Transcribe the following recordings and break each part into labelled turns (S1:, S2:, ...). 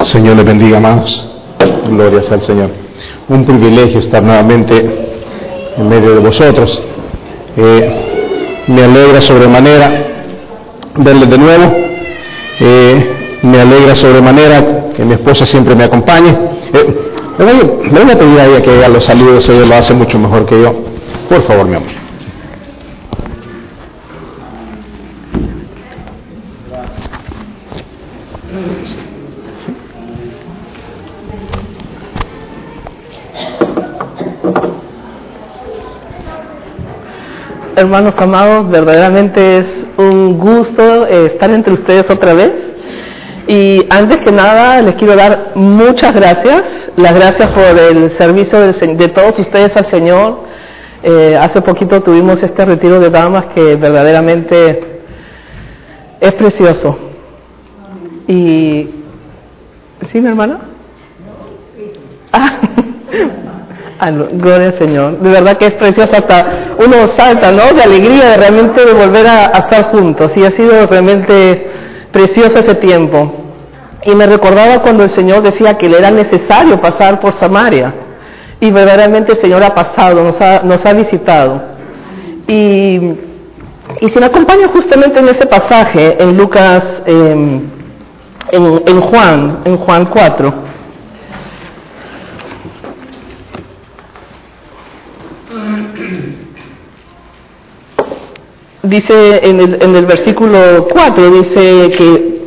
S1: Señor les bendiga, amados. Glorias al Señor. Un privilegio estar nuevamente en medio de vosotros. Me alegra sobremanera verles de nuevo. Me alegra sobremanera que mi esposa siempre me acompañe. Le voy a pedir a ella que haga los saludos, ella lo hace mucho mejor que yo. Por favor, mi amor.
S2: Hermanos amados, verdaderamente es un gusto estar entre ustedes otra vez. Y antes que nada les quiero dar muchas gracias, las gracias por el servicio de todos ustedes al Señor. Hace poquito tuvimos este retiro de damas que verdaderamente es precioso. Y ¿sí, mi hermana? Gloria al Señor. De verdad que es precioso, hasta uno salta, ¿no? De alegría de realmente de volver a estar juntos. Y ha sido realmente precioso ese tiempo. Y me recordaba cuando el Señor decía que le era necesario pasar por Samaria. Y verdaderamente el Señor ha pasado, nos ha visitado. Y si me acompaña justamente en ese pasaje, en Lucas, en Juan 4. Dice en el versículo 4, dice que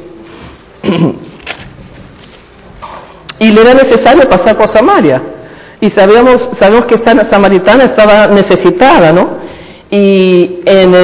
S2: y le era necesario pasar por Samaria. Y sabemos que esta samaritana estaba necesitada, ¿no? Y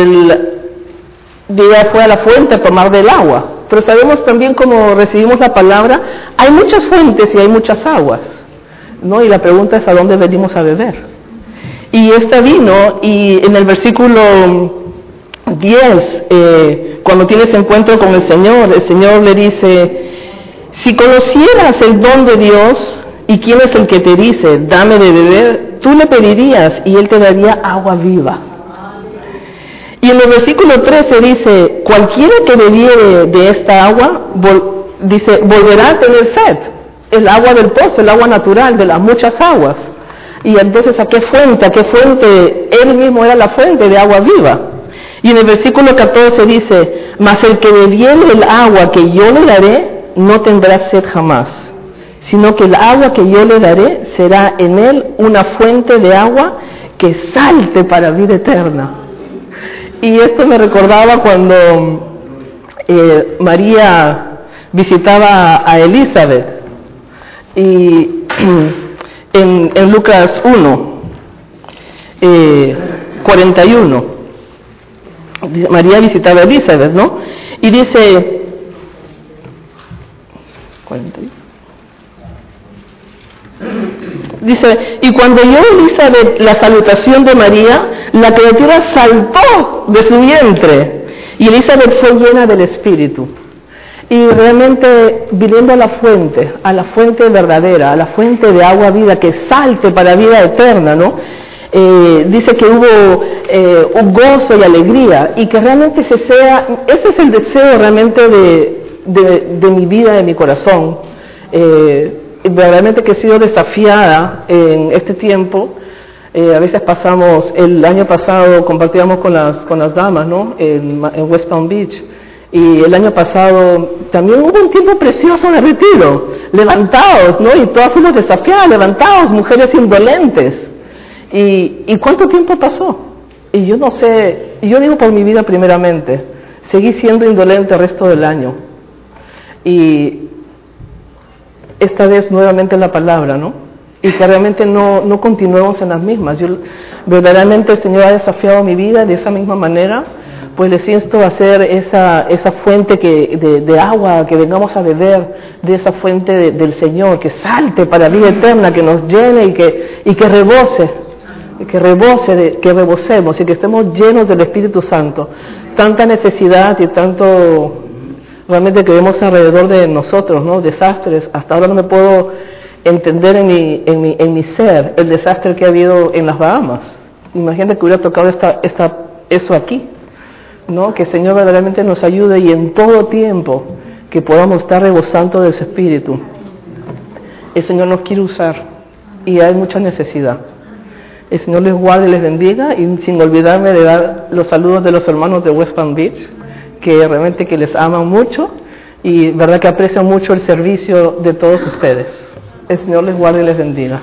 S2: ella fue a la fuente a tomar del agua. Pero sabemos también, como recibimos la palabra, hay muchas fuentes y hay muchas aguas, ¿no? Y la pregunta es, ¿a dónde venimos a beber? Y esta vino, y en el versículo 10, cuando tienes encuentro con el Señor le dice: si conocieras el don de Dios y quién es el que te dice, dame de beber, tú le pedirías y Él te daría agua viva. Y en el versículo 13 dice: cualquiera que bebiere de esta agua, volverá a tener sed. El agua del pozo, el agua natural de las muchas aguas. Y entonces, ¿a qué fuente? Él mismo era la fuente de agua viva. Y en el versículo 14 dice: mas el que bebiere el agua que yo le daré, no tendrá sed jamás, sino que el agua que yo le daré será en él una fuente de agua que salte para vida eterna. Y esto me recordaba cuando María visitaba a Elizabeth, y en Lucas 1, 41, María visitaba a Elizabeth, ¿no? Y dice, 41, dice: y cuando oyó Elizabeth la salutación de María, la criatura saltó de su vientre, y Elizabeth fue llena del Espíritu. Y realmente, viniendo a la fuente verdadera, a la fuente de agua vida que salte para vida eterna, ¿no? Dice que hubo un gozo y alegría, y que realmente ese es el deseo realmente de mi vida, de mi corazón. Realmente que he sido desafiada en este tiempo. A veces el año pasado compartíamos con las damas, ¿no? En West Palm Beach. Y el año pasado también hubo un tiempo precioso de retiro. Levantaos, ¿no? Y todas fuimos desafiadas, levantaos, mujeres indolentes. ¿Y cuánto tiempo pasó? Y yo no sé, yo digo por mi vida primeramente, seguí siendo indolente el resto del año. Y esta vez nuevamente la palabra, ¿no? Y que realmente no continuemos en las mismas. Verdaderamente el Señor ha desafiado mi vida de esa misma manera. Pues les insto a hacer esa fuente de agua, que vengamos a beber de esa fuente del Señor, que salte para vida eterna, que nos llene y que rebosemos y que estemos llenos del Espíritu Santo. Tanta necesidad y tanto realmente que vemos alrededor de nosotros, ¿no? Desastres. Hasta ahora no me puedo entender en mi ser el desastre que ha habido en las Bahamas. Imagínate que hubiera tocado eso aquí, ¿no? Que el Señor verdaderamente nos ayude, y en todo tiempo que podamos estar rebosando de su Espíritu. El Señor nos quiere usar y hay mucha necesidad. El Señor les guarde y les bendiga, y sin olvidarme de dar los saludos de los hermanos de West Palm Beach, que realmente que les aman mucho y verdad que aprecian mucho el servicio de todos ustedes. El Señor les guarde y les bendiga.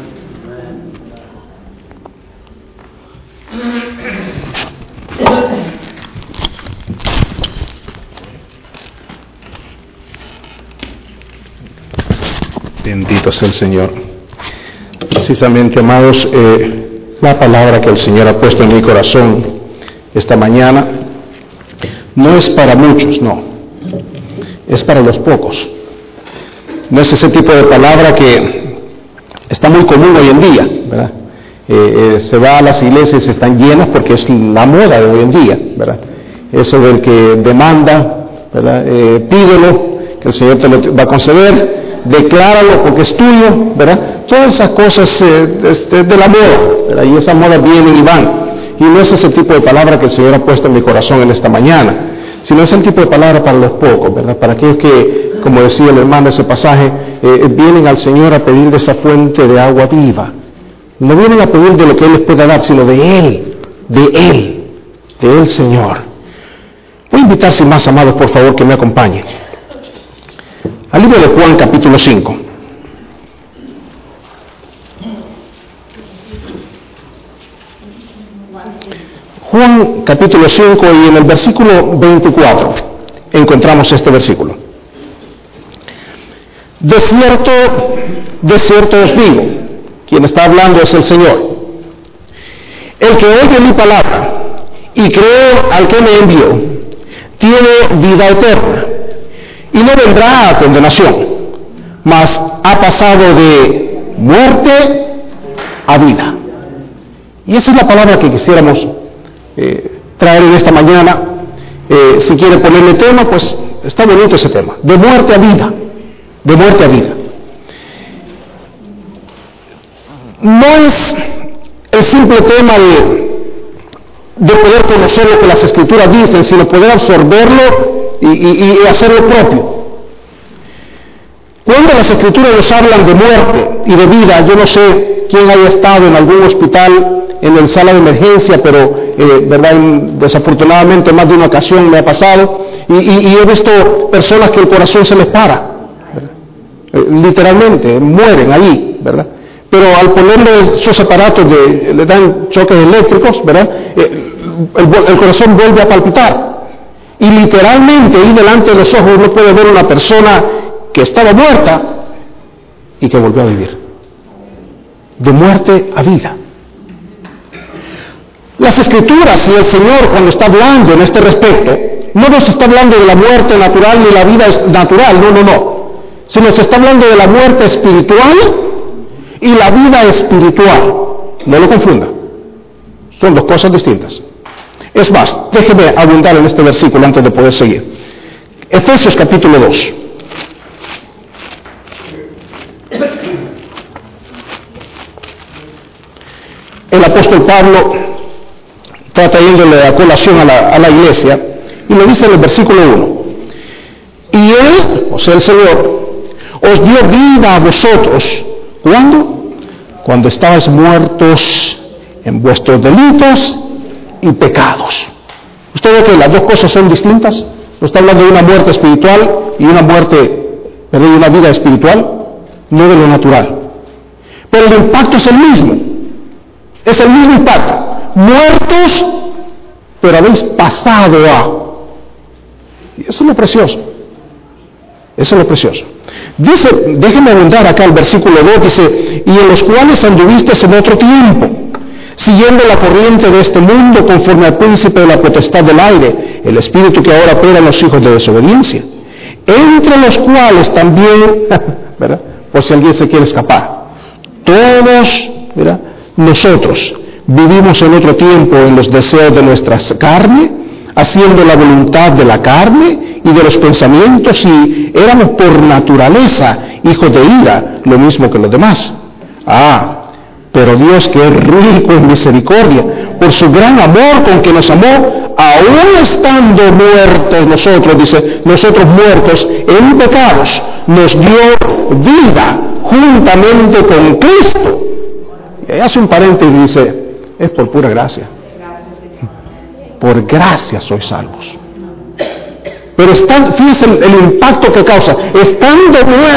S1: Bendito sea el Señor. Precisamente, amados, la palabra que el Señor ha puesto en mi corazón esta mañana no es para muchos, no, es para los pocos. No es ese tipo de palabra que está muy común hoy en día, ¿verdad? Se va a las iglesias, están llenas porque es la moda de hoy en día, ¿verdad? Eso del que demanda, ¿verdad? Pídelo, que el Señor te lo va a conceder. Decláralo porque es tuyo, ¿verdad? Todas esas cosas de la moda, ¿verdad? Y esas modas vienen y van. Y no es ese tipo de palabra que el Señor ha puesto en mi corazón en esta mañana, sino es el tipo de palabra para los pocos, ¿verdad? Para aquellos que, como decía el hermano de ese pasaje, vienen al Señor a pedir de esa fuente de agua viva. No vienen a pedir de lo que Él les pueda dar, sino de Él, Señor. Voy a invitar, sin más, amados, por favor, que me acompañen al libro de Juan, capítulo 5. Juan, capítulo 5, y en el versículo 24 encontramos este versículo. De cierto os digo, quien está hablando es el Señor, el que oye mi palabra y cree al que me envió, tiene vida eterna, y no vendrá a condenación, mas ha pasado de muerte a vida. Y esa es la palabra que quisiéramos traer en esta mañana. Si quiere ponerle tema, pues está bonito ese tema, de muerte a vida, de muerte a vida. No es el simple tema de poder conocer lo que las Escrituras dicen, sino poder absorberlo y hacer lo propio. Cuando las Escrituras nos hablan de muerte y de vida, yo no sé quién haya estado en algún hospital en la sala de emergencia, pero verdad, desafortunadamente más de una ocasión me ha pasado, y he visto personas que el corazón se les para, literalmente mueren ahí, ¿verdad? Pero al ponerle esos aparatos le dan choques eléctricos, ¿verdad? El corazón vuelve a palpitar. Y literalmente ahí delante de los ojos uno puede ver una persona que estaba muerta y que volvió a vivir. De muerte a vida. Las Escrituras y el Señor, cuando está hablando en este respecto, no nos está hablando de la muerte natural ni la vida natural, no. Sino se está hablando de la muerte espiritual y la vida espiritual. No lo confunda. Son dos cosas distintas. Es más, déjeme abundar en este versículo antes de poder seguir. Efesios capítulo 2. El apóstol Pablo está trayéndole a colación a la iglesia y le dice en el versículo 1: y Él, o sea el Señor, os dio vida a vosotros. ¿Cuándo? Cuando estabais muertos en vuestros delitos y pecados. ¿Usted ve que las dos cosas son distintas? ¿No está hablando de una muerte espiritual y una una vida espiritual? No de lo natural. Pero el impacto es el mismo. Es el mismo impacto. Muertos, pero habéis pasado a... Y eso es lo precioso. Eso es lo precioso. Dice, déjenme abundar acá el versículo 2, dice: y en los cuales anduvisteis en otro tiempo, siguiendo la corriente de este mundo, conforme al príncipe de la potestad del aire, el espíritu que ahora opera en los hijos de desobediencia, entre los cuales también, ¿verdad?, por si alguien se quiere escapar, todos, ¿verdad?, nosotros vivimos en otro tiempo en los deseos de nuestra carne, haciendo la voluntad de la carne y de los pensamientos, y éramos por naturaleza hijos de ira, lo mismo que los demás. Pero Dios, que es rico en misericordia, por su gran amor con que nos amó, aún estando muertos nosotros, dice, nosotros muertos en pecados, nos dio vida juntamente con Cristo. Y ahí hace un paréntesis y dice, es por pura gracia. Por gracia sois salvos. Pero fíjense el impacto que causa. Estando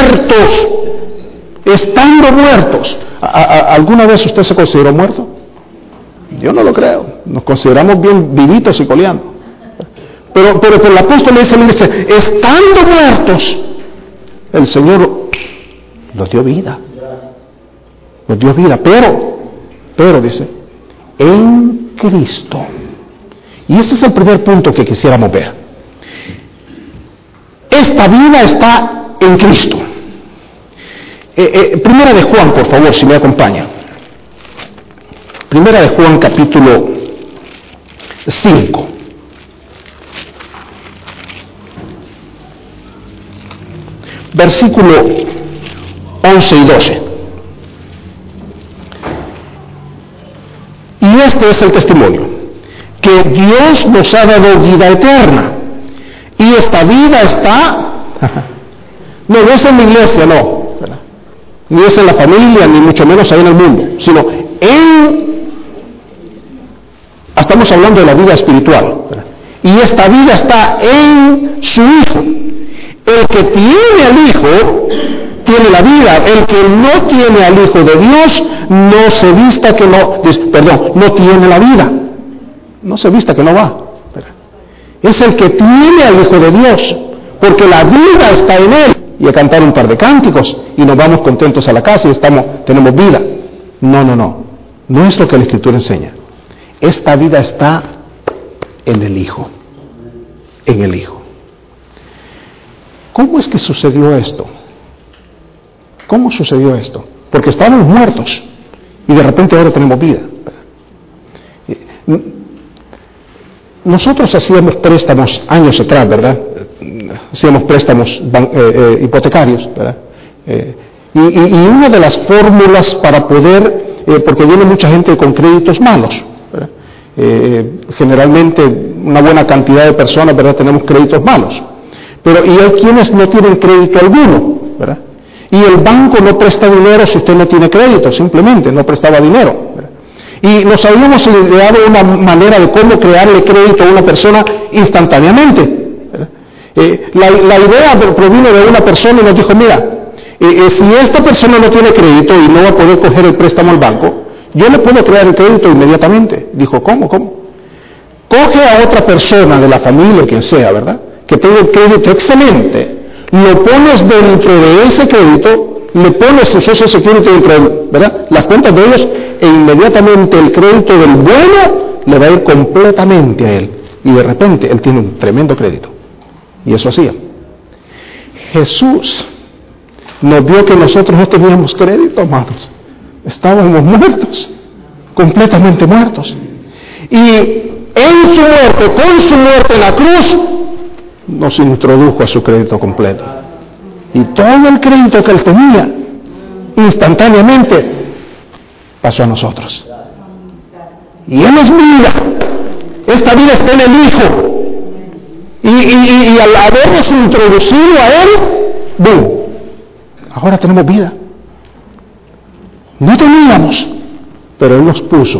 S1: muertos. ¿Alguna vez usted se consideró muerto? Yo no lo creo. Nos consideramos bien vivitos y coleando. Pero el apóstol dice, estando muertos, el Señor nos dio vida. Nos dio vida. Pero dice, en Cristo. Y ese es el primer punto que quisiéramos ver. Esta vida está en Cristo. Primera de Juan, por favor, si me acompaña. Primera de Juan, capítulo 5. Versículo 11 y 12. Y este es el testimonio, que Dios nos ha dado vida eterna. Y esta vida está, no es en la iglesia, no, ¿verdad? Ni es en la familia, ni mucho menos ahí en el mundo, sino estamos hablando de la vida espiritual, ¿verdad? Y esta vida está en su Hijo. El que tiene al Hijo, tiene la vida. El que no tiene al Hijo de Dios, no se vista que no, no tiene la vida. No se vista que no va. Es el que tiene al Hijo de Dios, porque la vida está en Él. Y a cantar un par de cánticos y nos vamos contentos a la casa y tenemos vida. No. No es lo que la Escritura enseña. Esta vida está en el Hijo. En el Hijo. ¿Cómo es que sucedió esto? ¿Cómo sucedió esto? Porque estábamos muertos y de repente ahora tenemos vida. Nosotros hacíamos préstamos años atrás, ¿verdad? Hacíamos préstamos hipotecarios, ¿verdad? Y una de las fórmulas para poder, porque viene mucha gente con créditos malos, ¿verdad? Generalmente una buena cantidad de personas, ¿verdad? Tenemos créditos malos. Y hay quienes no tienen crédito alguno, ¿verdad? Y el banco no presta dinero si usted no tiene crédito, simplemente no prestaba dinero, ¿verdad? Y nos habíamos ideado una manera de cómo crearle crédito a una persona instantáneamente, ¿verdad? La idea provino de una persona y nos dijo, mira, si esta persona no tiene crédito y no va a poder coger el préstamo al banco, yo le puedo crear el crédito inmediatamente. Dijo, ¿cómo? Coge a otra persona de la familia o quien sea, ¿verdad?, que tenga el crédito excelente, lo pones dentro de ese crédito, le pones su Social Security dentro de, ¿verdad?, las cuentas de ellos, e inmediatamente el crédito del bueno le va a ir completamente a él. Y de repente él tiene un tremendo crédito. Y eso hacía. Jesús nos vio que nosotros no teníamos crédito, amados. Estábamos muertos, completamente muertos. Y en su muerte, con su muerte en la cruz, nos introdujo a su crédito completo. Y todo el crédito que él tenía, instantáneamente, pasó a nosotros. Y él es vida. Esta vida está en el Hijo. Y al habernos introducido a él, ¡boom!, ahora tenemos vida. No teníamos, pero él nos puso.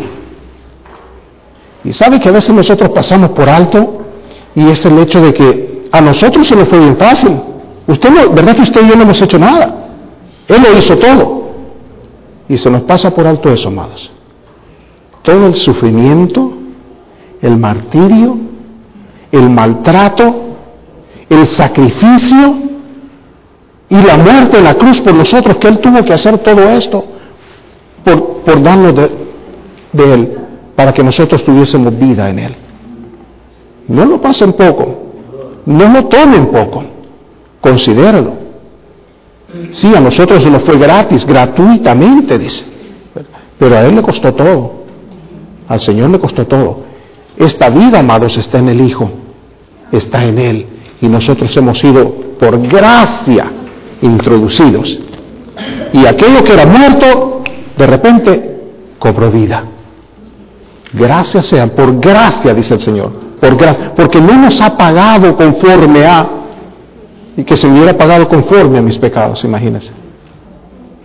S1: Y sabe que a veces nosotros pasamos por alto, y es el hecho de que a nosotros se nos fue bien fácil. ¿Verdad que usted y yo no hemos hecho nada? Él lo hizo todo. Y se nos pasa por alto eso, amados. Todo el sufrimiento, el martirio, el maltrato, el sacrificio y la muerte en la cruz por nosotros, que Él tuvo que hacer todo esto por darnos de Él, para que nosotros tuviésemos vida en Él. No lo pasen poco. No lo tomen poco, considéralo. Sí, a nosotros se nos fue gratis, gratuitamente, dice. Pero a Él le costó todo. Al Señor le costó todo. Esta vida, amados, está en el Hijo. Está en Él. Y nosotros hemos sido, por gracia, introducidos. Y aquello que era muerto, de repente, cobró vida. Gracias sean, por gracia, dice el Señor. Por gracia, porque no nos ha pagado conforme a, y que se hubiera pagado conforme a mis pecados, imagínense.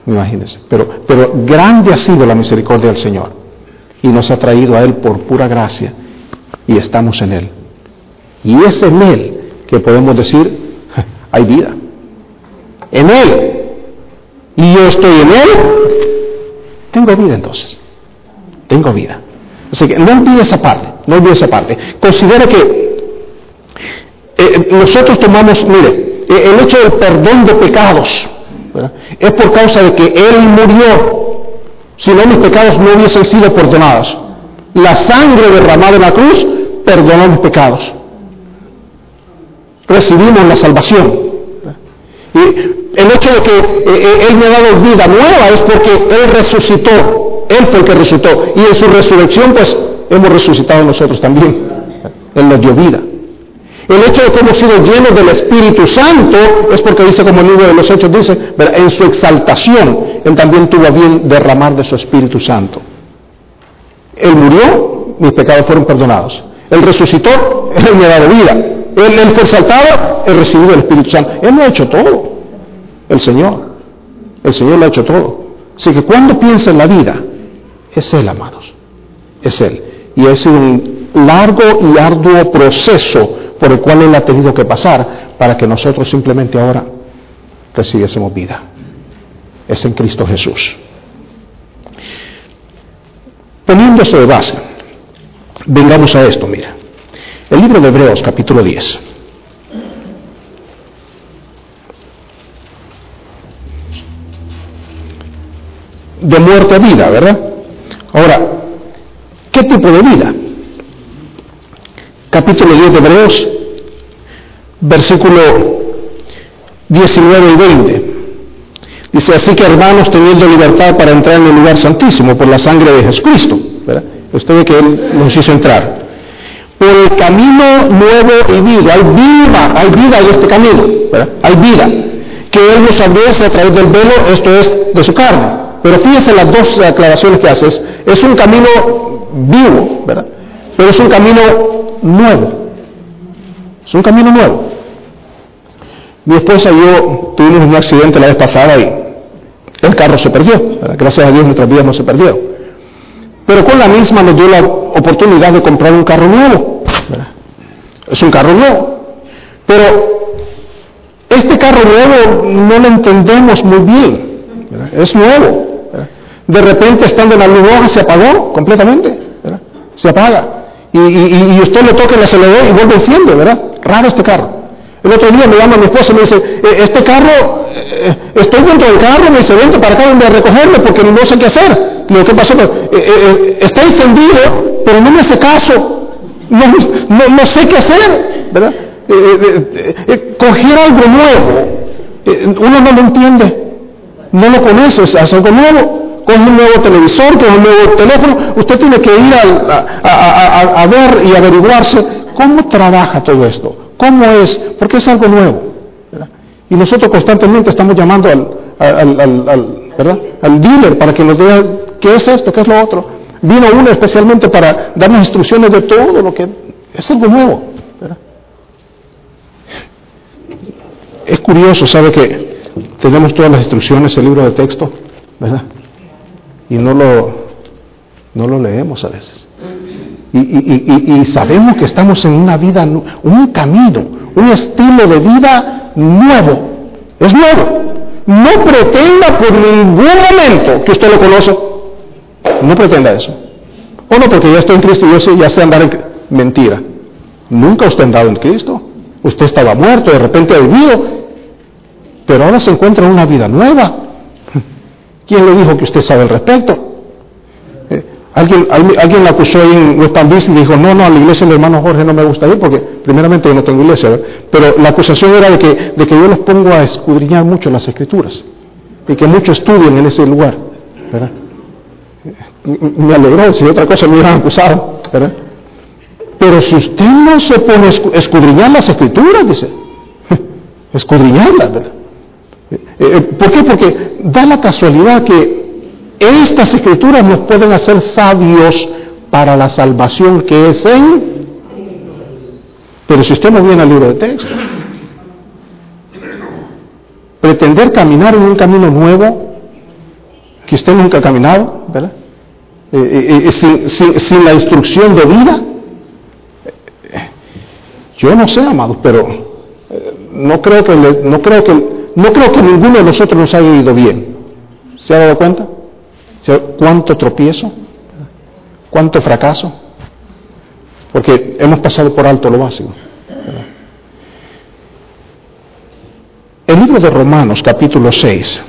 S1: Imagínense. Pero grande ha sido la misericordia del Señor. Y nos ha traído a Él por pura gracia. Y estamos en Él. Y es en Él que podemos decir, hay vida. En Él. Y yo estoy en Él. Tengo vida entonces. Tengo vida. Así que no olvide esa parte. No olvide esa parte. Considere que nosotros tomamos, mire, el hecho del perdón de pecados, ¿verdad?, es por causa de que Él murió. Si no, mis pecados no hubiesen sido perdonados. La sangre derramada en la cruz perdonó mis pecados. Recibimos la salvación. Y el hecho de que Él me ha dado vida nueva es porque Él resucitó. Él fue el que resucitó. Y en su resurrección, pues, hemos resucitado nosotros también. Él nos dio vida. El hecho de que hemos sido llenos del Espíritu Santo es porque dice, como el libro de los Hechos dice, en su exaltación, Él también tuvo a bien derramar de su Espíritu Santo. Él murió, mis pecados fueron perdonados. Él resucitó, Él me ha dado vida. Él fue exaltado, Él recibido el Espíritu Santo. Él lo ha hecho todo. El Señor lo ha hecho todo. Así que cuando piensa en la vida, es Él, amados. Es Él. Y es un largo y arduo proceso por el cual Él ha tenido que pasar para que nosotros simplemente ahora recibiésemos vida. Es en Cristo Jesús. Poniendo eso de base, vengamos a esto, mira. El libro de Hebreos, capítulo 10. De muerte a vida, ¿verdad? Ahora, ¿qué tipo de vida? Capítulo 10 de Hebreos, versículo 19 y 20. Dice, así que hermanos, teniendo libertad para entrar en el lugar santísimo por la sangre de Jesucristo, ¿verdad? Usted ve que Él nos hizo entrar. Por el camino nuevo y vida. Hay vida en este camino, ¿verdad? Hay vida. Que Él nos abriese a través del velo, esto es, de su carne. Pero fíjense las dos aclaraciones que hace. Es un camino vivo, ¿verdad? Pero es un camino nuevo. Es un camino nuevo. Mi esposa y yo tuvimos un accidente la vez pasada y el carro se perdió, ¿verdad? Gracias a Dios nuestras vidas no se perdieron. Pero con la misma nos dio la oportunidad de comprar un carro nuevo, ¿verdad? Es un carro nuevo. Pero este carro nuevo no lo entendemos muy bien, ¿verdad? Es nuevo, ¿verdad? De repente, estando en la luz roja, se apagó completamente, ¿verdad? Se apaga. Y usted le toca el acelerador y vuelve enciende, ¿verdad? Raro este carro. El otro día me llama mi esposa y me dice, este carro, estoy dentro del carro, me dice, vente para acá, venme a recogerme porque no sé qué hacer. Le digo, ¿qué pasó? Está encendido, pero no me hace caso. No sé qué hacer, ¿verdad? Coger algo nuevo, uno no lo entiende, no lo conoce, es algo nuevo. Coge un nuevo televisor, coge un nuevo teléfono, usted tiene que ir a ver y averiguarse cómo trabaja todo esto, cómo es, porque es algo nuevo, ¿verdad? Y nosotros constantemente estamos llamando ¿verdad?, al dealer para que nos diga qué es esto, qué es lo otro. Vino uno especialmente para darnos instrucciones de todo lo que es algo nuevo, ¿verdad? Es curioso, ¿sabe que tenemos todas las instrucciones, el libro de texto, ¿verdad? Y no lo leemos a veces. Y sabemos que estamos en una vida, un camino, un estilo de vida nuevo. Es nuevo. No pretenda por ningún momento que usted lo conoce. No pretenda eso. O no, porque ya estoy en Cristo y yo ya sé andar en Cristo. Mentira. Nunca usted ha andado en Cristo. Usted estaba muerto, de repente ha vivido. Pero ahora se encuentra en una vida nueva. ¿Quién le dijo que usted sabe al respecto? Alguien la acusó ahí en West Palm Beach y dijo, no, a la iglesia del hermano Jorge no me gusta ir porque primeramente yo no tengo iglesia, ¿verdad? Pero la acusación era de que yo los pongo a escudriñar mucho las Escrituras y que mucho estudien en ese lugar, ¿verdad? Me alegró, si otra cosa me hubieran acusado, ¿verdad? Pero si usted no se pone a escudriñar las Escrituras, dice, escudriñarlas, ¿verdad? ¿Por qué? Porque da la casualidad que estas Escrituras nos pueden hacer sabios para la salvación que es en... Pero si usted no viene al libro de texto, pretender caminar en un camino nuevo que usted nunca ha caminado, ¿verdad? Sin la instrucción de vida. Yo no sé, amados, pero no creo que ninguno de nosotros nos haya ido bien. ¿Se ha dado cuenta? ¿Cuánto tropiezo? ¿Cuánto fracaso? Porque hemos pasado por alto lo básico, ¿verdad? El libro de Romanos, capítulo 6.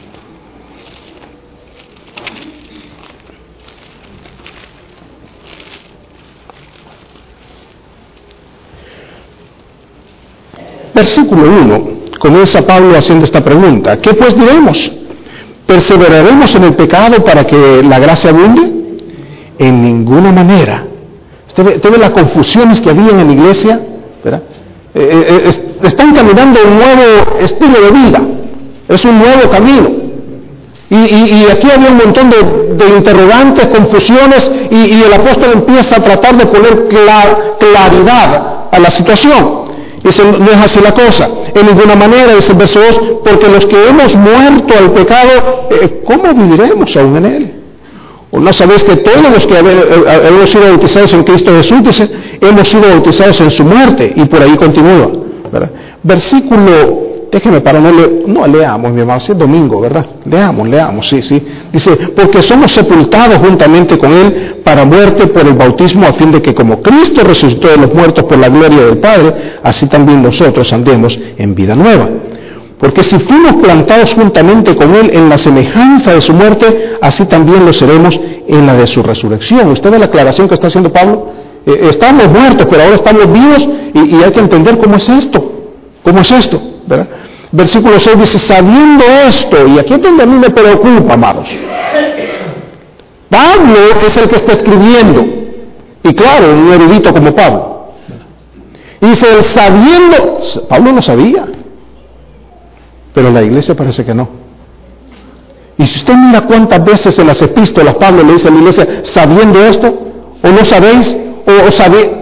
S1: Versículo 1, comienza Pablo haciendo esta pregunta: ¿qué pues diremos? ¿Perseveraremos en el pecado para que la gracia abunde? En ninguna manera. Usted ve las confusiones que había en la iglesia, ¿verdad? Están caminando un nuevo estilo de vida, es un nuevo camino. Y aquí había un montón de interrogantes, confusiones, y el apóstol empieza a tratar de poner claridad a la situación. Dice, no es así la cosa. En ninguna manera, dice el verso 2, porque los que hemos muerto al pecado, ¿cómo viviremos aún en él? ¿O no sabéis que todos los que hemos sido bautizados en Cristo Jesús, dice, hemos sido bautizados en su muerte? Y por ahí continúa, ¿verdad? Versículo, déjeme para no leamos, mi amado, si es domingo, ¿verdad? Leamos, sí. Dice, porque somos sepultados juntamente con él para muerte por el bautismo, a fin de que como Cristo resucitó de los muertos por la gloria del Padre, así también nosotros andemos en vida nueva. Porque si fuimos plantados juntamente con él en la semejanza de su muerte, así también lo seremos en la de su resurrección. ¿Usted ve la aclaración que está haciendo Pablo? Estamos muertos, pero ahora estamos vivos, y hay que entender cómo es esto, ¿verdad? Versículo 6 dice, sabiendo esto, y aquí es donde a mí me preocupa, amados. Pablo es el que está escribiendo, y claro, un erudito como Pablo. Y dice, Pablo no sabía, pero la iglesia parece que no. Y si usted mira cuántas veces en las epístolas Pablo le dice a la iglesia, sabiendo esto, o no sabéis, o sabéis,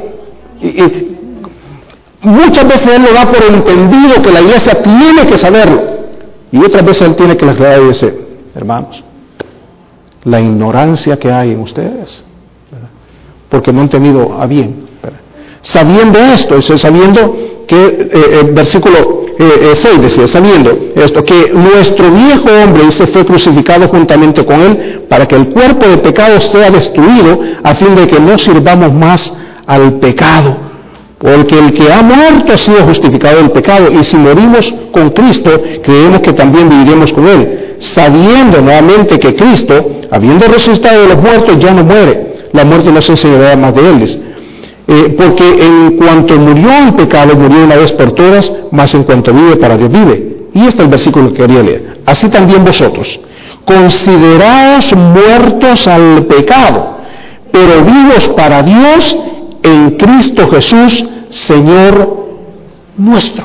S1: muchas veces él lo da por entendido que la iglesia tiene que saberlo, y otras veces él tiene que les aclarar y dice, hermanos, la ignorancia que hay en ustedes, ¿verdad? Porque no han tenido a bien, ¿verdad? Sabiendo esto, sabiendo que el versículo 6 decía, sabiendo esto, que nuestro viejo hombre, dice, fue crucificado juntamente con él, para que el cuerpo de pecado sea destruido, a fin de que no sirvamos más al pecado. Porque el que ha muerto ha sido justificado del pecado, y si morimos con Cristo, creemos que también viviremos con él, sabiendo nuevamente que Cristo, habiendo resucitado de los muertos, ya no muere. La muerte no se enseñará más de él. Porque en cuanto murió el pecado, murió una vez por todas, mas en cuanto vive, para Dios vive. Y este es el versículo que quería leer. Así también vosotros, consideraos muertos al pecado, pero vivos para Dios en Cristo Jesús, Señor nuestro.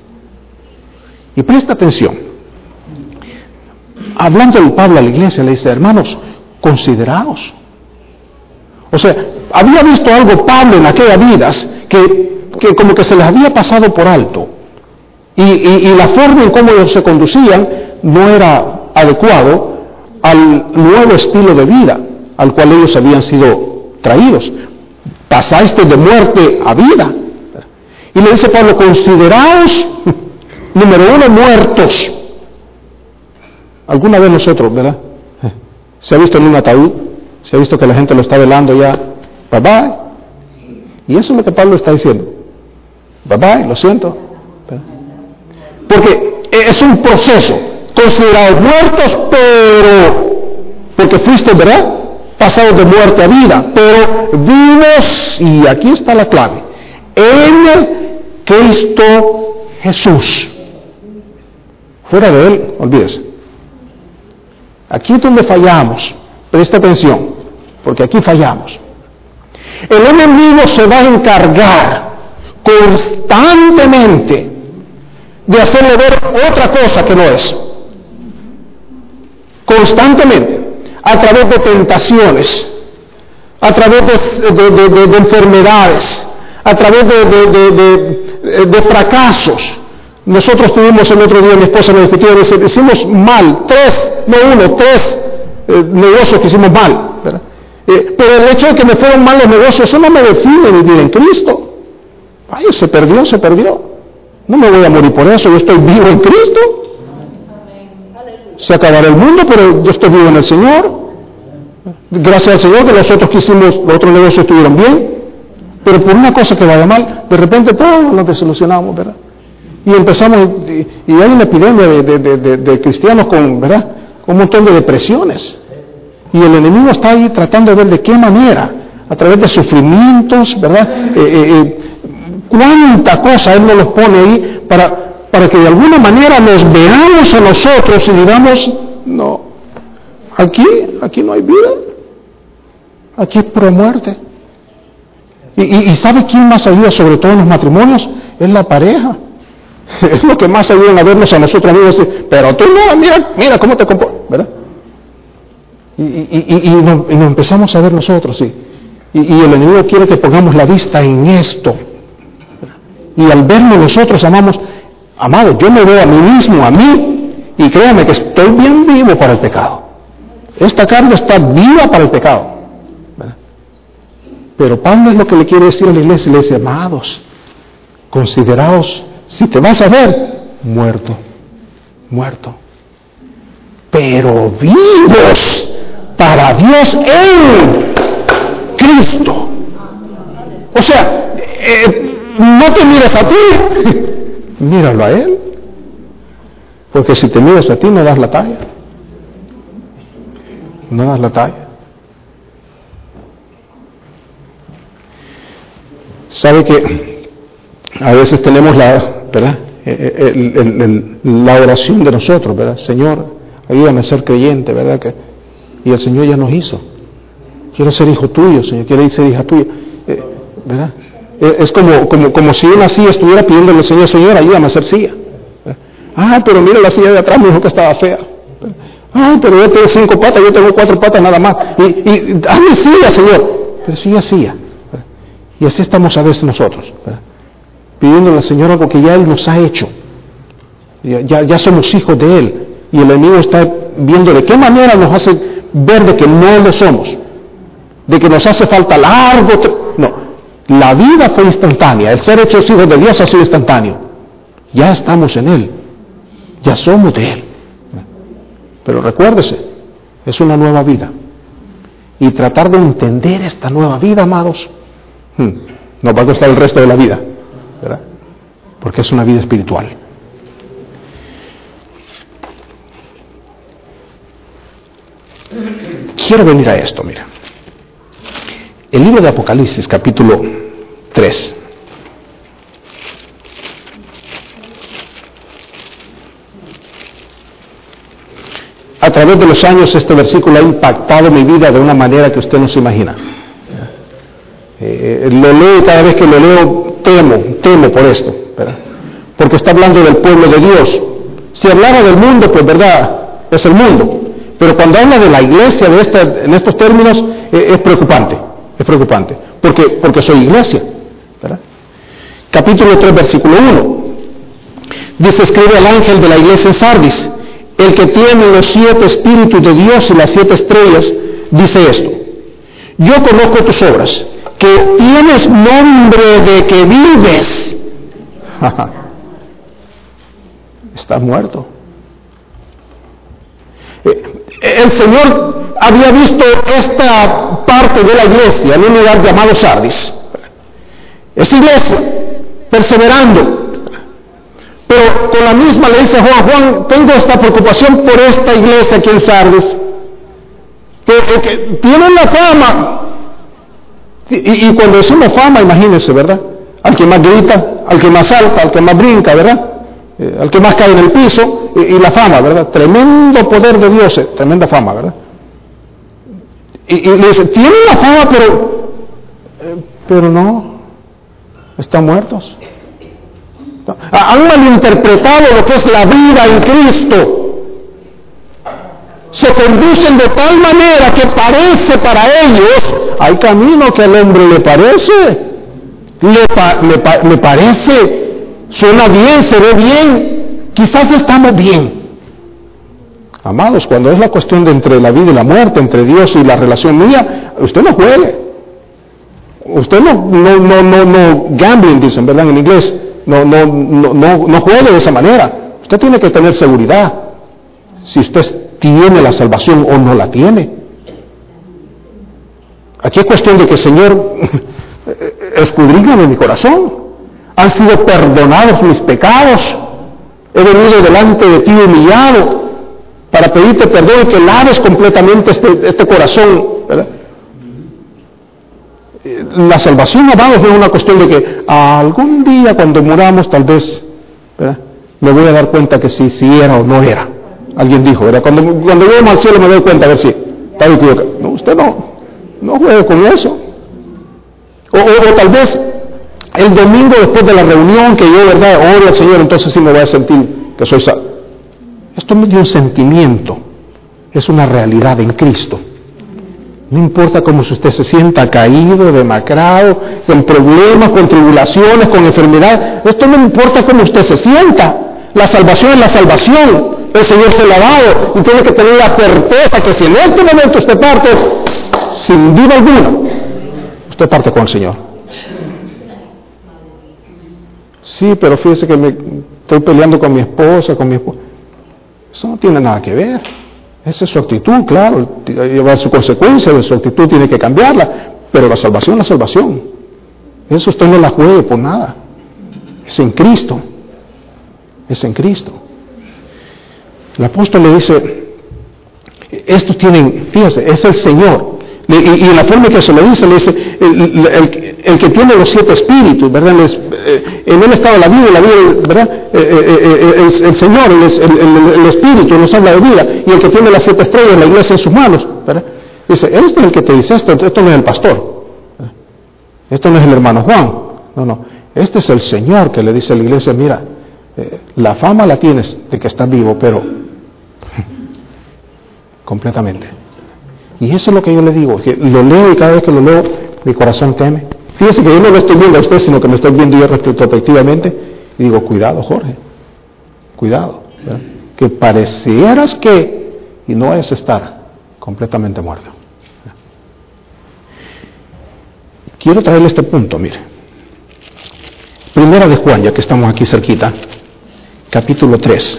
S1: Y presta atención. Hablando el Pablo a la iglesia, le dice, hermanos, consideraos. O sea, había visto algo Pablo en aquellas vidas que como que se les había pasado por alto. Y la forma en cómo ellos se conducían no era adecuado al nuevo estilo de vida al cual ellos habían sido traídos. Pasaste de muerte a vida. Y le dice Pablo, consideraos, número uno, muertos. Alguna vez nosotros, ¿verdad? Se ha visto en un ataúd, se ha visto que la gente lo está velando ya, bye bye. Y eso es lo que Pablo está diciendo. Bye bye, lo siento. Porque es un proceso. Considerados muertos, pero porque fuiste, ¿verdad?, pasados de muerte a vida, pero vivos, y aquí está la clave, en Cristo Jesús. Fuera de él, olvídese. Aquí es donde fallamos. Presta atención, porque aquí fallamos. El enemigo se va a encargar constantemente de hacerle ver otra cosa que no es. Constantemente, a través de tentaciones, a través de enfermedades, a través de fracasos. Nosotros tuvimos el otro día, mi esposa nos discutió, hicimos mal, 3 3 negocios que hicimos mal, ¿verdad? Pero el hecho de que me fueron mal los negocios, eso no me define mi vida en Cristo. Ay, se perdió. No me voy a morir por eso, yo estoy vivo en Cristo. Se acabará el mundo, pero yo estoy vivo en el Señor. Gracias al Señor que los otros negocios estuvieron bien. Pero por una cosa que vaya mal, de repente todos nos desilusionamos, ¿verdad? Y empezamos, y hay una epidemia de cristianos con, ¿verdad?, un montón de depresiones. Y el enemigo está ahí tratando de ver de qué manera, a través de sufrimientos, ¿verdad?, cuánta cosa Él nos los pone ahí para que de alguna manera nos veamos a nosotros y digamos, no, aquí no hay vida, aquí es pura muerte. ¿Y sabe quién más ayuda sobre todo en los matrimonios? Es la pareja. Es lo que más ayudan a vernos a nosotros mismos. Pero tú no, mira cómo te comportas, ¿verdad? Y nos empezamos a ver nosotros, sí. Y el enemigo quiere que pongamos la vista en esto. Y al vernos nosotros, amado, yo me veo a mí mismo, a mí, y créame que estoy bien vivo para el pecado. Esta carne está viva para el pecado. ¿Verdad? Pero Pablo es lo que le quiere decir a la iglesia, le dice, amados, consideraos, si te vas a ver, muerto, pero vivos para Dios en Cristo. O sea, no te mires a ti, míralo a Él, porque si te miras a ti no das la talla. Sabe que a veces tenemos ¿verdad?, la oración de nosotros, ¿verdad? Señor, ayúdame a ser creyente, ¿verdad? Y el Señor ya nos hizo. Quiero ser hijo tuyo, Señor, quiero ser hija tuya, ¿verdad? Es como si una silla estuviera pidiéndole al Señor, Señor, ayúdame a hacer silla. Pero mira la silla de atrás, me dijo que estaba fea. Pero yo tengo 5 patas, yo tengo 4 patas nada más. Y hazme silla, Señor. Pero silla. Y así estamos a veces nosotros, ¿verdad?, pidiéndole al Señor algo que ya Él nos ha hecho. Ya somos hijos de Él. Y el enemigo está viendo de qué manera nos hace ver de que no lo somos. De que nos hace falta largo. No, la vida fue instantánea. El ser hechos hijos de Dios ha sido instantáneo. Ya estamos en Él. Ya somos de Él. Pero recuérdese, es una nueva vida. Y tratar de entender esta nueva vida, amados, nos va a costar el resto de la vida, ¿verdad? Porque es una vida espiritual. Quiero venir a esto, mira. El libro de Apocalipsis, capítulo 3. A través de los años este versículo ha impactado mi vida de una manera que usted no se imagina. Lo leo y cada vez que lo leo temo por esto, ¿verdad? Porque está hablando del pueblo de Dios. Si hablara del mundo, pues verdad, es el mundo. Pero cuando habla de la iglesia en estos términos, es preocupante. Porque soy iglesia, ¿verdad? Capítulo 3, versículo 1. Dice, escribe al ángel de la iglesia en Sardis, el que tiene los 7 espíritus de Dios y las 7 estrellas, dice esto: yo conozco tus obras, que tienes nombre de que vives. Estás muerto. El Señor había visto esta parte de la iglesia en un lugar llamado Sardis. Esa iglesia, perseverando. Pero con la misma le dice Juan, tengo esta preocupación por esta iglesia aquí en Sardis, que tienen la fama. Y cuando decimos fama, imagínense, ¿verdad? Al que más grita, al que más salta, al que más brinca, ¿verdad? Al que más cae en el piso, y la fama, ¿verdad? Tremendo poder de Dios, tremenda fama, ¿verdad? Y le dice, tienen la fama, pero no, están muertos. Han malinterpretado lo que es la vida en Cristo. Se conducen de tal manera que parece para ellos, hay camino que al hombre le parece, le parece, suena bien, se ve bien, quizás estamos bien. Amados, cuando es la cuestión de entre la vida y la muerte, entre Dios y la relación mía, usted no juegue. Usted no gambling, dicen, ¿verdad? En inglés. No juegue de esa manera. Usted tiene que tener seguridad si usted tiene la salvación o no la tiene. Aquí es cuestión de que, Señor, escudríñame mi corazón. Han sido perdonados mis pecados. He venido delante de ti humillado para pedirte perdón y que laves completamente este corazón, ¿verdad? La salvación, amados, no es una cuestión de que algún día cuando muramos tal vez, ¿verdad?, me voy a dar cuenta que si era o no era. Alguien dijo, ¿verdad? Cuando lleguemos al cielo me doy cuenta a ver si está equivocado. No, usted no juegue con eso. O tal vez el domingo después de la reunión que yo, ¿verdad?, ore al Señor, entonces sí me voy a sentir que soy salvo. Esto no es un sentimiento, es una realidad en Cristo. No importa cómo usted se sienta caído, demacrado, con problemas, con tribulaciones, con enfermedad. Esto no importa cómo usted se sienta. La salvación es la salvación. El Señor se la ha dado y tiene que tener la certeza que si en este momento usted parte, sin duda alguna, usted parte con el Señor. Sí, pero fíjese que me estoy peleando con mi esposa, Eso no tiene nada que ver. Esa es su actitud, claro, lleva su consecuencia, de su actitud tiene que cambiarla, pero la salvación es la salvación. Eso usted no la juegue por nada. Es en Cristo. Es en Cristo. El apóstol le dice, estos tienen, fíjese, es el Señor. Y en la forma que se lo dice, le dice, el que tiene los 7 espíritus, ¿verdad? En él estaba la vida, ¿verdad? El Señor, el Espíritu nos habla de vida, y el que tiene las 7 estrellas, la iglesia en sus manos, ¿verdad? Dice, este es el que te dice esto no es el pastor, esto no es el hermano Juan, no, este es el Señor que le dice a la iglesia, mira, la fama la tienes de que estás vivo, pero completamente. Y eso es lo que yo le digo, que lo leo y cada vez que lo leo, mi corazón teme. Fíjese que yo no lo estoy viendo a usted, sino que me estoy viendo yo retrospectivamente, y digo, cuidado, Jorge, cuidado, ¿verdad? Que parecieras que, y no es estar completamente muerto. Quiero traerle este punto, mire. Primera de Juan, ya que estamos aquí cerquita, capítulo 3.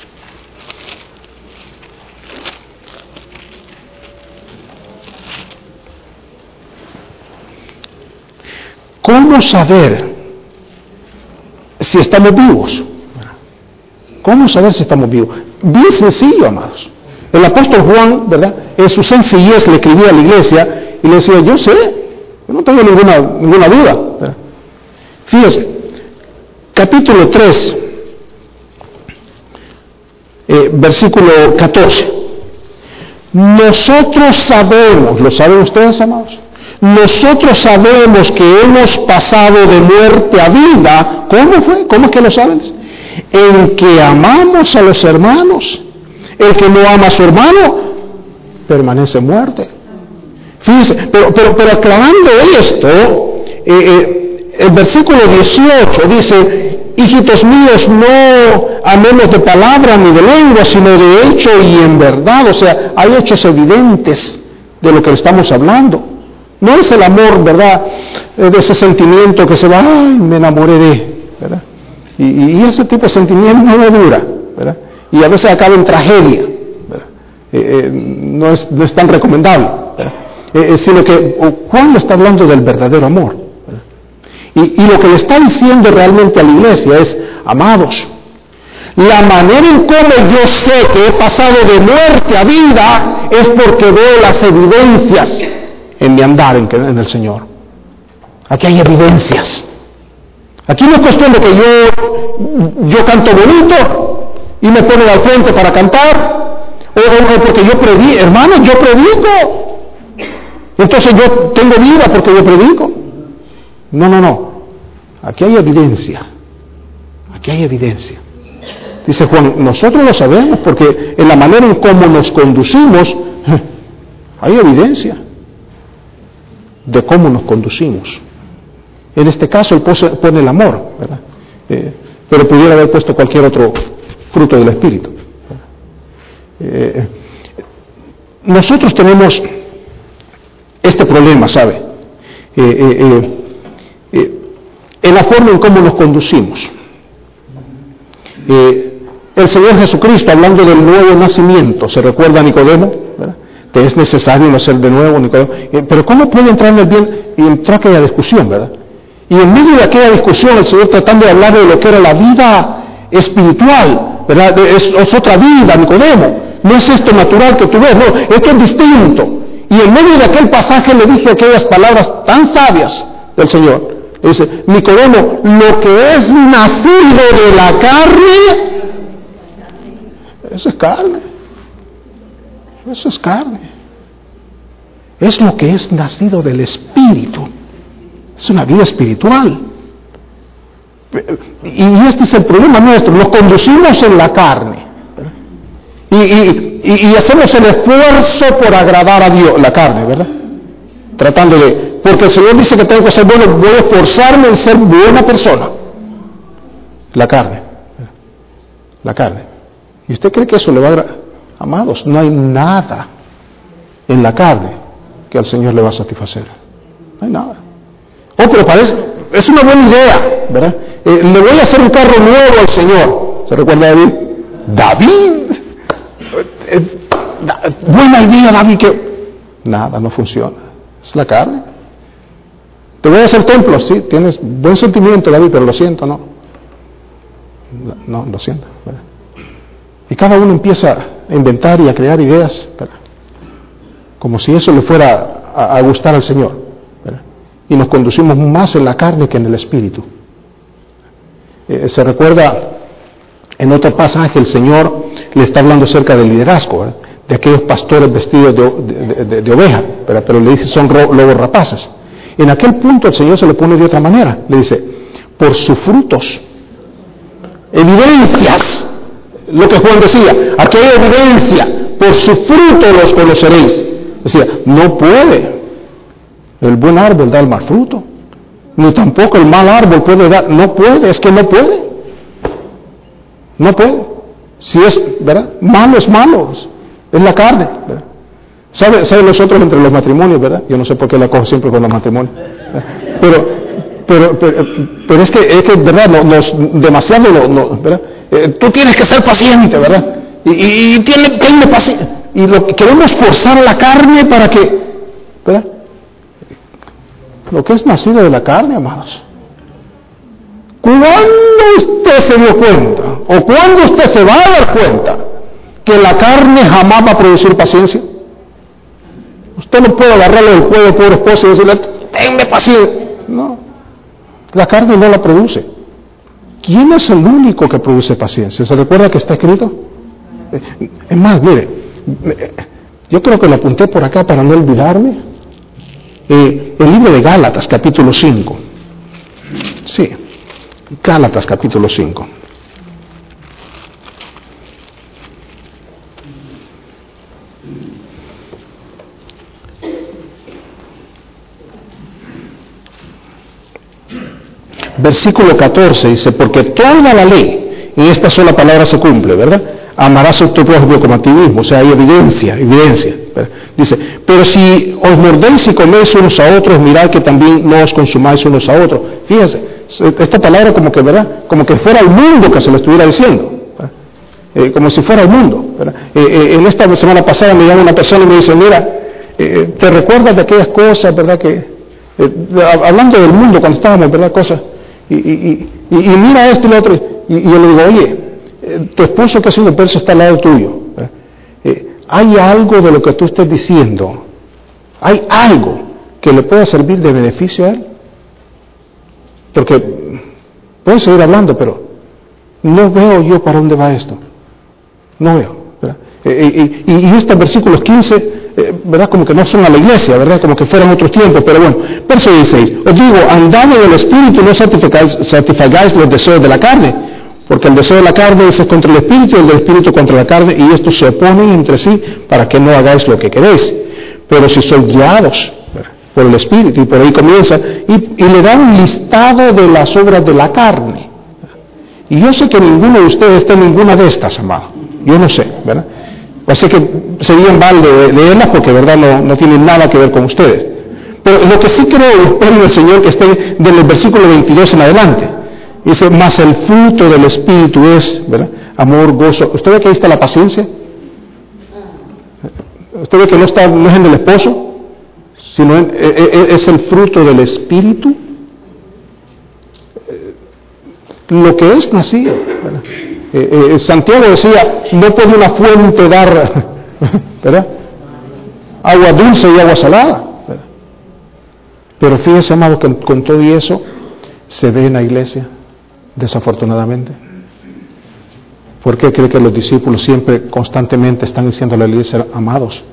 S1: ¿Cómo saber si estamos vivos? ¿Cómo saber si estamos vivos? Bien sencillo, amados. El apóstol Juan, ¿verdad?, en su sencillez le escribía a la iglesia y le decía, yo sé, yo no tengo ninguna duda, ¿verdad? Fíjese, capítulo 3, versículo 14. Nosotros sabemos, ¿lo saben ustedes, amados? Nosotros sabemos que hemos pasado de muerte a vida. ¿Cómo fue? ¿Cómo es que lo saben? En que amamos a los hermanos. El que no ama a su hermano permanece en muerte. Fíjense, pero aclarando esto, el versículo 18 dice, hijitos míos, no amemos de palabra ni de lengua, sino de hecho y en verdad. O sea, hay hechos evidentes de lo que estamos hablando. No es el amor, ¿verdad?, de ese sentimiento que se va, ay, me enamoré de, ¿verdad? Y ese tipo de sentimiento no dura, ¿verdad? Y a veces acaba en tragedia, ¿verdad? No es tan recomendable, ¿verdad? Sino que Juan le está hablando del verdadero amor, ¿verdad? Y lo que le está diciendo realmente a la iglesia es, amados, la manera en cómo yo sé que he pasado de muerte a vida es porque veo las evidencias en mi andar en el Señor. Aquí hay evidencias. Aquí no es cuestión de que yo canto bonito y me ponen al frente para cantar, o porque yo predico. Hermanos, yo predico, entonces yo tengo vida porque yo predico. No. Aquí hay evidencia. Aquí hay evidencia. Dice Juan, nosotros lo sabemos porque en la manera en cómo nos conducimos hay evidencia de cómo nos conducimos. En este caso él pone el amor, ¿verdad? Pero pudiera haber puesto cualquier otro fruto del Espíritu, ¿verdad? Nosotros tenemos este problema, ¿sabe? En la forma en cómo nos conducimos. El Señor Jesucristo, hablando del nuevo nacimiento, ¿se recuerda a Nicodemo? ¿Verdad? Te es necesario nacer de nuevo, Nicodemo. Pero ¿cómo puede entrar en el bien? Y entró aquella discusión, ¿verdad? Y en medio de aquella discusión, el Señor tratando de hablar de lo que era la vida espiritual, ¿verdad? Es otra vida, Nicodemo. No es esto natural que tú ves, no, esto es distinto. Y en medio de aquel pasaje le dije aquellas palabras tan sabias del Señor. Le dice, Nicodemo, lo que es nacido de la carne, eso es carne. Eso es carne. Es lo que es nacido del Espíritu. Es una vida espiritual. Y este es el problema nuestro. Nos conducimos en la carne. Y hacemos el esfuerzo por agradar a Dios, la carne, ¿verdad? Tratando de... Porque el Señor dice que tengo que ser bueno, voy a esforzarme en ser buena persona. La carne. La carne. ¿Y usted cree que eso le va a agradar? Amados, no hay nada en la carne que al Señor le va a satisfacer. No hay nada. Oh, pero parece, es una buena idea, ¿verdad? Le voy a hacer un carro nuevo al Señor. ¿Se recuerda David? David. Buena idea, David, que... Nada, no funciona. Es la carne. Te voy a hacer templo, sí, tienes buen sentimiento, David, pero lo siento, no. No, lo siento, ¿verdad? Y cada uno empieza a inventar y a crear ideas, ¿verdad? Como si eso le fuera a gustar al Señor, ¿verdad? Y nos conducimos más en la carne que en el espíritu. Se recuerda en otro pasaje el Señor le está hablando acerca del liderazgo, ¿verdad? De aquellos pastores vestidos de oveja, ¿verdad? Pero le dice son lobos rapaces. En aquel punto el Señor se le pone de otra manera, le dice, por sus frutos, evidencias, lo que Juan decía, aquella evidencia, por su fruto los conoceréis. Decía, no puede el buen árbol dar mal fruto, ni tampoco el mal árbol puede dar, no puede, es que no puede. No puede. Si es, ¿verdad? Malo es malo, es la carne, ¿verdad? ¿Sabe nosotros entre los matrimonios, verdad? Yo no sé por qué la cojo siempre con los matrimonios. Pero es que ¿verdad? Demasiado, ¿verdad? Tú tienes que ser paciente, ¿verdad? Y tiene paciencia. Y queremos forzar la carne para que, ¿verdad? Lo que es nacido de la carne, amados. ¿Cuándo usted se dio cuenta, o cuándo usted se va a dar cuenta, que la carne jamás va a producir paciencia? Usted no puede agarrarle del cuello al pobre esposo y decirle, tenme paciencia. No, la carne no la produce. ¿Quién es el único que produce paciencia? ¿Se recuerda que está escrito? Es más, mire, yo creo que lo apunté por acá para no olvidarme. El libro de Gálatas, capítulo 5. Sí, Gálatas, capítulo 5. Versículo 14 dice, porque toda la ley en esta sola palabra se cumple, ¿verdad? Amarás a tu prójimo como a ti mismo, o sea, hay evidencia, ¿verdad? Dice, pero si os mordéis y coméis unos a otros, mirad que también no os consumáis unos a otros. Fíjense, esta palabra como que, ¿verdad? Como que fuera el mundo que se lo estuviera diciendo, como si fuera el mundo, ¿verdad? En esta semana pasada me llama una persona y me dice, mira, ¿te recuerdas de aquellas cosas, verdad? Hablando del mundo cuando estábamos, ¿verdad? Cosas. Y mira esto y lo otro, y yo le digo, oye, tu esposo que es un perso está al lado tuyo, ¿hay algo de lo que tú estés diciendo? ¿Hay algo que le pueda servir de beneficio a él? Porque puedo seguir hablando, pero no veo yo para dónde va esto, no veo, ¿verdad? Y estos versículos 15, ¿verdad? Como que no son a la iglesia, ¿verdad? Como que fueran otros tiempos, pero bueno. Verso 16, os digo, andad en el Espíritu, no satisfagáis los deseos de la carne, porque el deseo de la carne es contra el Espíritu, y el del Espíritu contra la carne, y estos se oponen entre sí para que no hagáis lo que queréis. Pero si sois guiados, ¿verdad?, por el Espíritu, y por ahí comienza, y le da un listado de las obras de la carne. Y yo sé que ninguno de ustedes está en ninguna de estas, amado. Yo no sé, ¿verdad? Así que sería en balde leerlas porque, verdad, no tienen nada que ver con ustedes. Pero lo que sí creo y espero en el Señor que esté del versículo 22 en adelante. Dice, más el fruto del Espíritu es, ¿verdad? Amor, gozo. ¿Usted ve que ahí está la paciencia? ¿Usted ve que no es en el esposo, sino es el fruto del Espíritu? Lo que es nacido, ¿verdad? Santiago decía, no puede una fuente dar, ¿verdad?, agua dulce y agua salada, ¿verdad? Pero fíjese, amado, que con todo y eso se ve en la iglesia, desafortunadamente. ¿Por qué cree que los discípulos siempre, constantemente están diciendo a la iglesia, amados,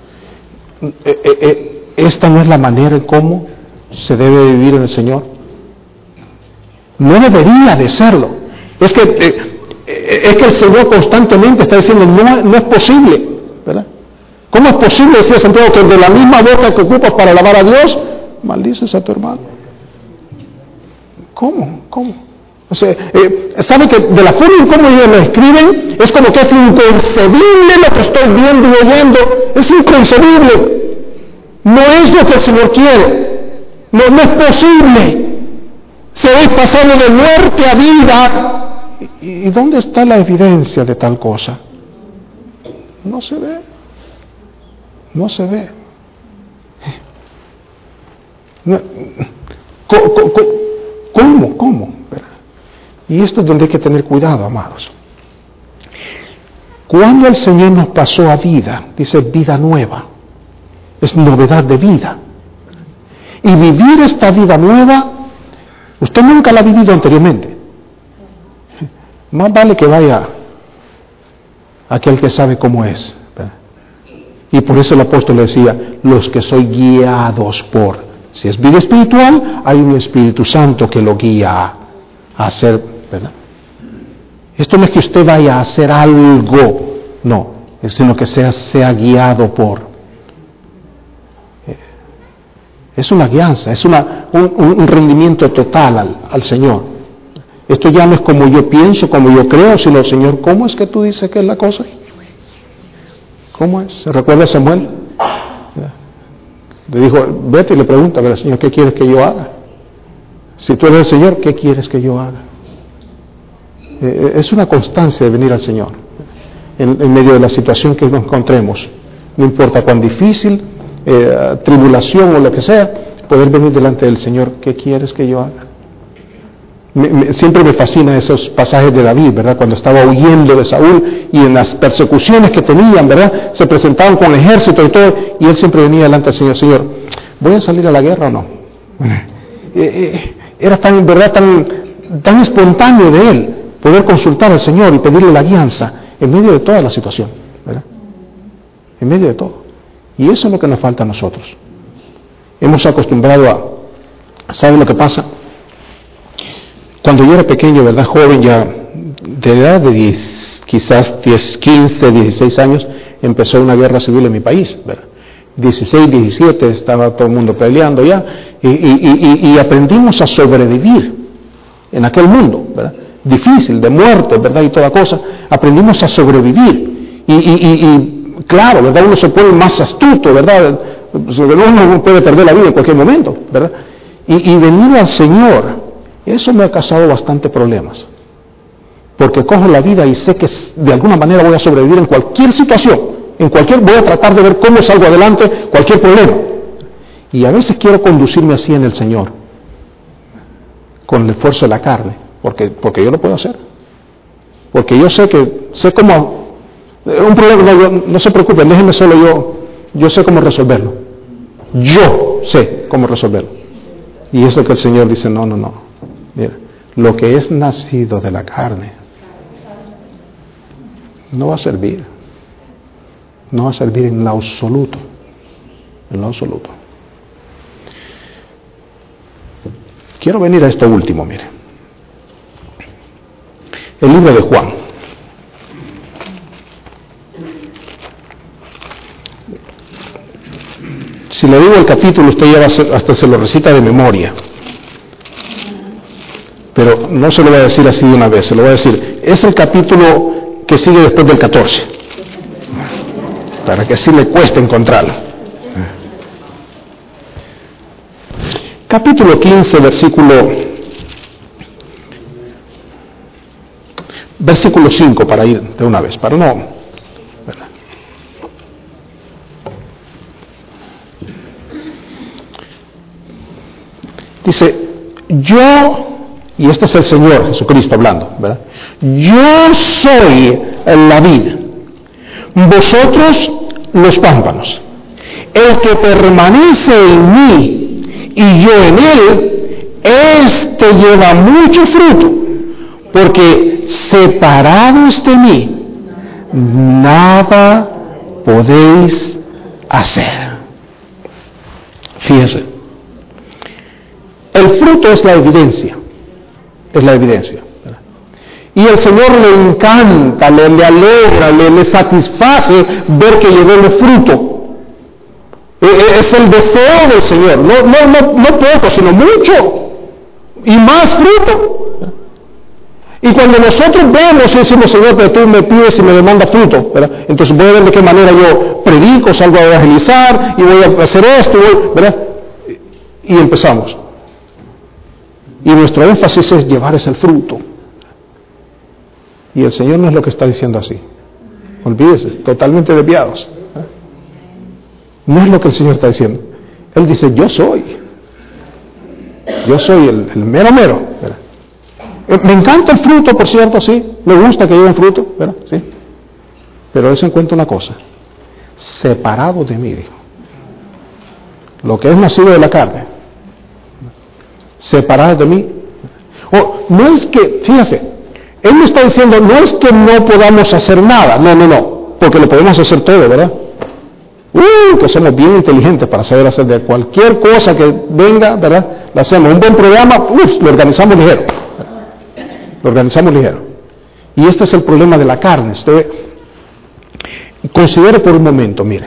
S1: esta no es la manera en cómo se debe vivir en el Señor? No debería de serlo. Es que el Señor constantemente está diciendo, no es posible, ¿verdad? ¿Cómo es posible, decía Santiago, que de la misma boca que ocupas para alabar a Dios, maldices a tu hermano? ¿Cómo? O sea, ¿sabe que de la forma en cómo ellos lo escriben, es como que es inconcebible lo que estoy viendo y oyendo? Es inconcebible. No es lo que el Señor quiere. No es posible. Se ve pasando de muerte a vida. ¿Y dónde está la evidencia de tal cosa? No se ve. No se ve. ¿Cómo? Y esto es donde hay que tener cuidado, amados. Cuando el Señor nos pasó a vida, dice vida nueva, es novedad de vida. Y vivir esta vida nueva, usted nunca la ha vivido anteriormente. Más vale que vaya aquel que sabe cómo es, ¿verdad? Y por eso el apóstol le decía, los que soy guiados por. Si es vida espiritual, hay un Espíritu Santo que lo guía a hacer, ¿verdad? Esto no es que usted vaya a hacer algo, no, sino que sea guiado por. Es una guianza, es un rendimiento total al Señor. Esto ya no es como yo pienso, como yo creo, sino, Señor, ¿cómo es que tú dices que es la cosa? ¿Cómo es? ¿Se recuerda a Samuel? Le dijo, vete y le pregunta, ¿verdad, Señor, qué quieres que yo haga? Si tú eres el Señor, ¿qué quieres que yo haga? Es una constancia de venir al Señor en medio de la situación que nos encontremos. No importa cuán difícil, tribulación o lo que sea, poder venir delante del Señor. ¿Qué quieres que yo haga? Siempre me fascinan esos pasajes de David, ¿verdad? Cuando estaba huyendo de Saúl y en las persecuciones que tenían, ¿verdad? Se presentaban con ejército y todo, y él siempre venía delante del Señor. Señor, ¿voy a salir a la guerra o no? Era tan, ¿verdad?, tan espontáneo de él poder consultar al Señor y pedirle la guianza en medio de toda la situación, ¿verdad? En medio de todo. Y eso es lo que nos falta a nosotros. Hemos acostumbrado ¿sabe lo que pasa? Cuando yo era pequeño, ¿verdad?, joven, ya de edad de quizás 10, 15, 16 años, empezó una guerra civil en mi país, ¿verdad? 16, 17, estaba todo el mundo peleando ya, y aprendimos a sobrevivir en aquel mundo, ¿verdad? Difícil, de muerte, ¿verdad?, y toda cosa. Aprendimos a sobrevivir, y claro, ¿verdad?, uno se pone más astuto, ¿verdad?, uno puede perder la vida en cualquier momento, ¿verdad? Y venir al Señor, eso me ha causado bastante problemas, porque cojo la vida y sé que de alguna manera voy a sobrevivir en cualquier situación, voy a tratar de ver cómo salgo adelante cualquier problema. Y a veces quiero conducirme así en el Señor, con el esfuerzo de la carne, porque yo lo puedo hacer, porque yo sé cómo, un problema, no se preocupen, déjenme solo yo sé cómo resolverlo, yo sé cómo resolverlo. Y es lo que el Señor dice, no, mira, lo que es nacido de la carne no va a servir en lo absoluto, Quiero venir a esto último, mire, el libro de Juan. Si le digo el capítulo, usted ya hasta se lo recita de memoria. Pero no se lo voy a decir así de una vez, se lo voy a decir. Es el capítulo que sigue después del 14. para que así le cueste encontrarlo. Capítulo 15, versículo 5, para ir de una vez, para no. ¿Verdad? Dice, yo, y este es el Señor Jesucristo hablando, ¿verdad? Yo soy la vid, vosotros los pámpanos. El que permanece en mí y yo en él, éste lleva mucho fruto, porque separados de mí, nada podéis hacer. Fíjense, el fruto es la evidencia, ¿verdad? Y el Señor le encanta, le alegra, le satisface ver que llevó el fruto. Es el deseo del Señor, no poco, sino mucho, y más fruto. Y cuando nosotros vemos y decimos, Señor, pero tú me pides y me demandas fruto, ¿verdad? Entonces voy a ver de qué manera yo predico, salgo a evangelizar, y voy a hacer esto, ¿verdad? Y empezamos. Y nuestro énfasis es llevar ese fruto. Y el Señor no es lo que está diciendo así. Olvídese, totalmente desviados. No es lo que el Señor está diciendo. Él dice, yo soy el mero, ¿verdad? Me encanta el fruto, por cierto, sí. Me gusta que lleven fruto, ¿verdad? Sí. Pero él se encuentra una cosa. Separado de mí, dijo. Lo que es nacido de la carne. Separado de mí. No es que, fíjese, él me está diciendo, no es que no podamos hacer nada. No. Porque lo podemos hacer todo, ¿verdad? Que somos bien inteligentes para saber hacer de cualquier cosa que venga, ¿verdad? Lo hacemos. Un buen programa, lo organizamos ligero. Lo organizamos ligero. Y este es el problema de la carne. Considere por un momento, mire.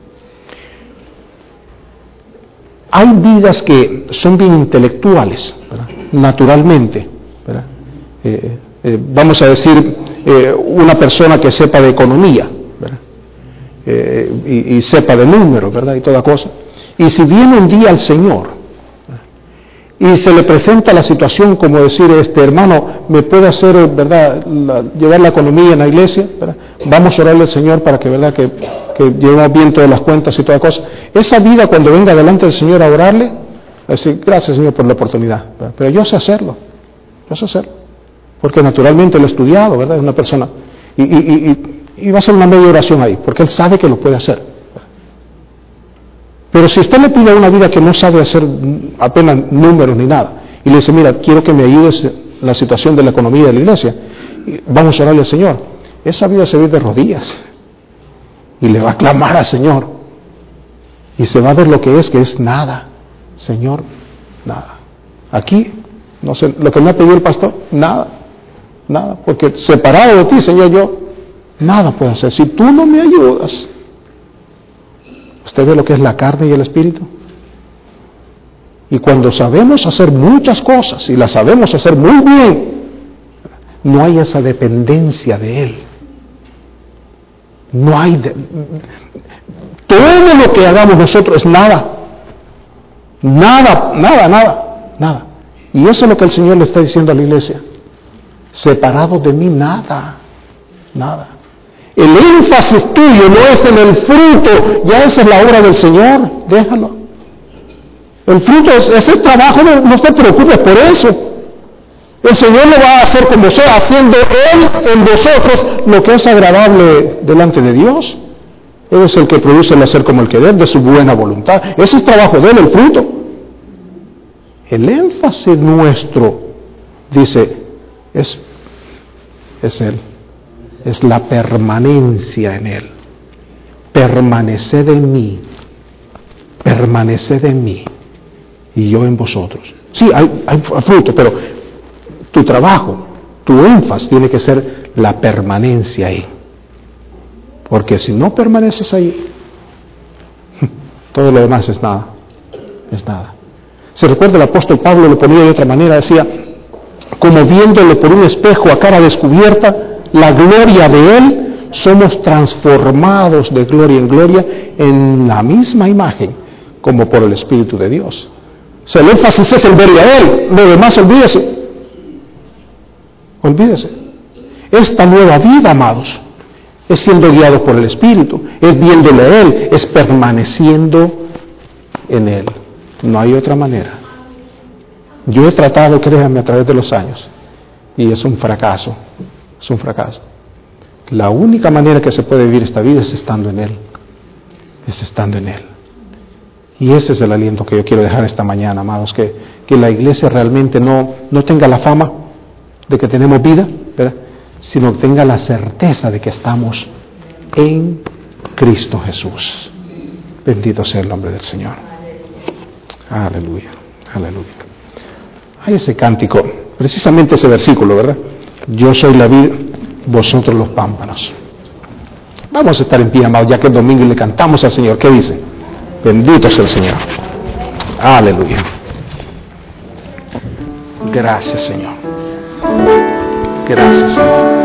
S1: Hay vidas que son bien intelectuales, ¿verdad? Naturalmente, ¿verdad? Vamos a decir, una persona que sepa de economía, ¿verdad? Y sepa de números, ¿verdad? Y toda cosa. Y si viene un día al Señor, y se le presenta la situación como decir, hermano, ¿me puede hacer, verdad, llevar la economía en la iglesia? ¿Verdad? Vamos a orarle al Señor para que, verdad, que llevemos bien todas las cuentas y toda cosa. Esa vida, cuando venga delante del Señor a orarle, va a decir, gracias, Señor, por la oportunidad. ¿Verdad? Pero yo sé hacerlo. Porque naturalmente lo he estudiado, ¿verdad? Es una persona. Y va a ser una media oración ahí, porque él sabe que lo puede hacer. Pero si usted le pide una vida que no sabe hacer apenas números ni nada, y le dice, mira, quiero que me ayudes en la situación de la economía de la iglesia, vamos a orarle al Señor, esa vida se va a ir de rodillas, y le va a clamar al Señor, y se va a ver lo que es nada, Señor, nada. Aquí, no sé, lo que me ha pedido el pastor, nada, porque separado de ti, Señor, yo nada puedo hacer, si tú no me ayudas. ¿Usted ve lo que es la carne y el espíritu? Y cuando sabemos hacer muchas cosas, y las sabemos hacer muy bien, no hay esa dependencia de Él. No hay... Todo lo que hagamos nosotros es nada. Nada. Y eso es lo que el Señor le está diciendo a la iglesia. Separado de mí, nada. El énfasis tuyo no es en el fruto, ya esa es la obra del Señor, déjalo. El fruto es el trabajo, no te preocupes por eso. El Señor lo va a hacer como sea, haciendo Él en vosotros lo que es agradable delante de Dios. Él es el que produce el hacer como el querer, de su buena voluntad. Ese es trabajo de Él, el fruto. El énfasis nuestro, dice, es Él. Es la permanencia en Él. Permaneced en mí, y yo en vosotros. Sí, hay fruto, pero tu trabajo, tu énfasis tiene que ser la permanencia ahí. Porque si no permaneces ahí, todo lo demás es nada. Se recuerda, el apóstol Pablo lo ponía de otra manera, decía, como viéndole por un espejo a cara descubierta, la gloria de Él, somos transformados de gloria en gloria en la misma imagen, como por el Espíritu de Dios. O sea, el énfasis es el verle a Él, lo demás olvídese. Olvídese. Esta nueva vida, amados, es siendo guiados por el Espíritu, es viéndole a Él, es permaneciendo en Él. No hay otra manera. Yo he tratado, créanme, a través de los años, y es un fracaso, es un fracaso. La única manera que se puede vivir esta vida es estando en Él, es estando en Él. Y ese es el aliento que yo quiero dejar esta mañana, amados, que la iglesia realmente no tenga la fama de que tenemos vida, ¿verdad?, sino que tenga la certeza de que estamos en Cristo Jesús. Bendito sea el nombre del Señor. Aleluya, aleluya. Hay ese cántico, precisamente ese versículo, ¿verdad? Yo soy la vid, vosotros los pámpanos. Vamos a estar en pie, amados, ya que es domingo y le cantamos al Señor. ¿Qué dice? Bendito sea el Señor. Aleluya. Gracias, Señor. Gracias, Señor.